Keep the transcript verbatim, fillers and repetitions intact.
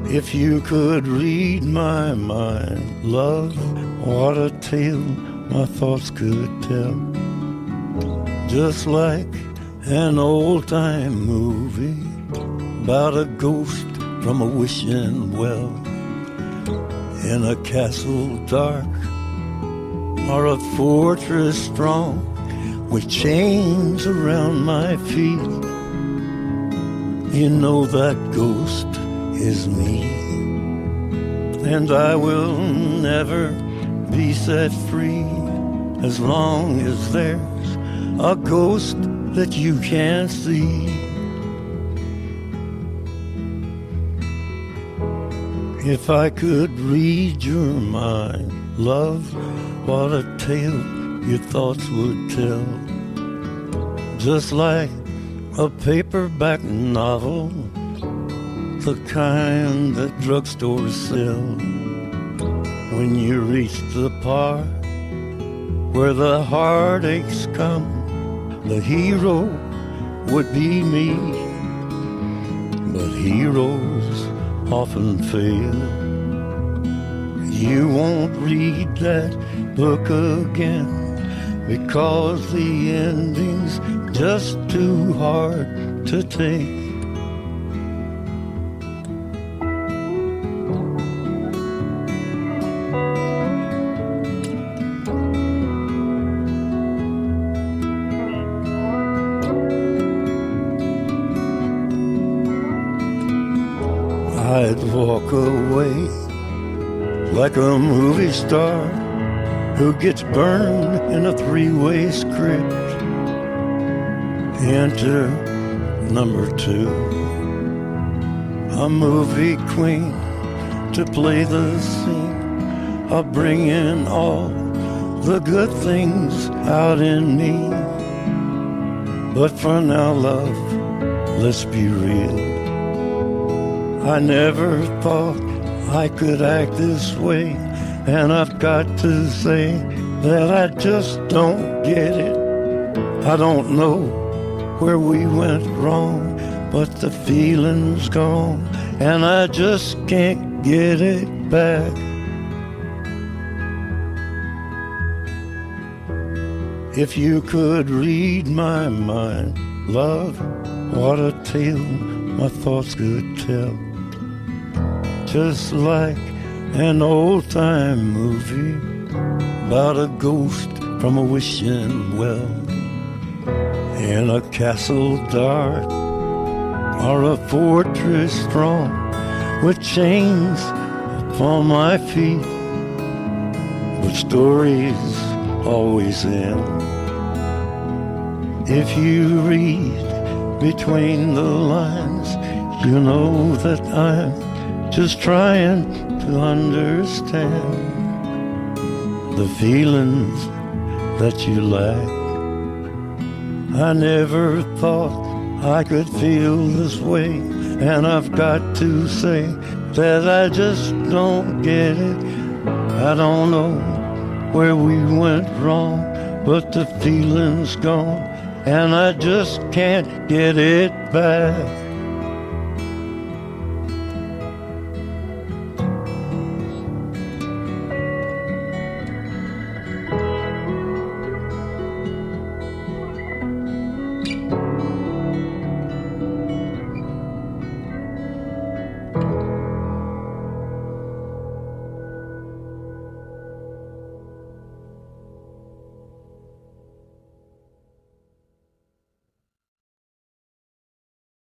If you could read my mind, love, what a tale my thoughts could tell. Just like an old-time movie about a ghost from a wishing well, in a castle dark or a fortress strong with chains around my feet. You know that ghost is me, and I will never be set free as long as there's a ghost that you can't see. If I could read your mind, love, what a tale your thoughts would tell. Just like a paperback novel, the kind that drugstores sell. When you reach the part where the heartaches come, the hero would be me. But heroes often fail. You won't read that book again because the ending's just too hard to take. I'd walk away like a movie star who gets burned in a three-way script. Enter number two, a movie queen to play the scene of bringing all the good things out in me. But for now, love, let's be real. I never thought I could act this way, and I've got to say that I just don't get it. I don't know where we went wrong, but the feeling's gone, and I just can't get it back. If you could read my mind, love, what a tale my thoughts could tell. Just like an old-time movie about a ghost from a wishing well, in a castle dark or a fortress strong with chains upon my feet. But stories always end if you read between the lines. You know that I'm just trying to understand the feelings that you lack. I never thought I could feel this way, and I've got to say that I just don't get it. I don't know where we went wrong, but the feeling's gone, and I just can't get it back.